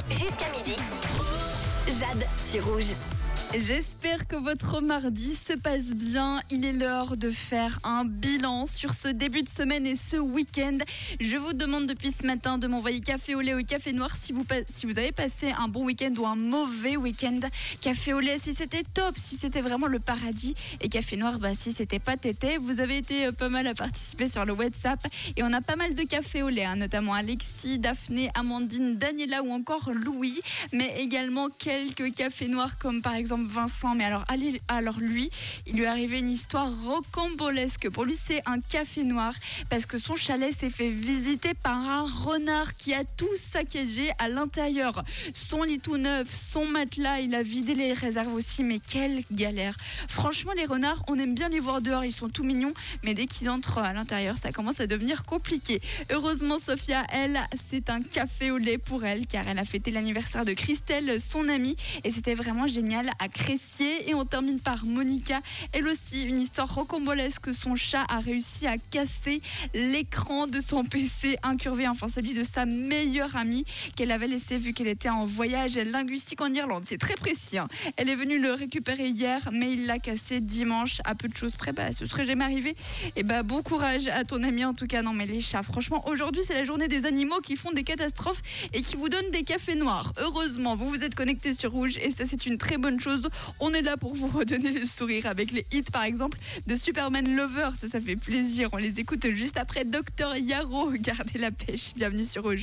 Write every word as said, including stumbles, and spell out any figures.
Jusqu'à midi. Jade sur Rouge. J'espère que votre mardi se passe bien. Il est l'heure de faire un bilan sur ce début de semaine et ce week-end. Je vous demande depuis ce matin de m'envoyer café au lait ou café noir si vous, si vous avez passé un bon week-end ou un mauvais week-end. Café au lait si c'était top, si c'était vraiment le paradis. Et café noir bah, si c'était pas tété. Vous avez été pas mal à participer sur le WhatsApp. Et on a pas mal de café au lait, hein, notamment Alexis, Daphné, Amandine, Daniela ou encore Louis. Mais également quelques cafés noirs comme par exemple Vincent, mais alors, allez, alors lui, il lui est arrivé une histoire rocambolesque. Pour lui, c'est un café noir parce que son chalet s'est fait visiter par un renard qui a tout saccagé à l'intérieur. Son lit tout neuf, son matelas, il a vidé les réserves aussi, mais quelle galère. Franchement, les renards, on aime bien les voir dehors, ils sont tout mignons, mais dès qu'ils entrent à l'intérieur, ça commence à devenir compliqué. Heureusement, Sophia, elle, c'est un café au lait pour elle, car elle a fêté l'anniversaire de Christelle, son amie, et c'était vraiment génial à Crécier. Et on termine par Monica, elle aussi une histoire rocambolesque. Son chat a réussi à casser l'écran de son P C incurvé, enfin celui de sa meilleure amie qu'elle avait laissé vu qu'elle était en voyage linguistique en Irlande. C'est très précis, hein. Elle est venue le récupérer hier, mais il l'a cassé dimanche. À peu de choses près, bah, ce serait jamais arrivé. Et bah bon courage à ton ami en tout cas. Non mais les chats, franchement, aujourd'hui c'est la journée des animaux qui font des catastrophes et qui vous donnent des cafés noirs. Heureusement, vous vous êtes connectés sur Rouge et ça c'est une très bonne chose. On est là pour vous redonner le sourire avec les hits par exemple de Superman Lover, ça ça fait plaisir. On les écoute juste après Docteur Yaro. Gardez la pêche, bienvenue sur Rouge.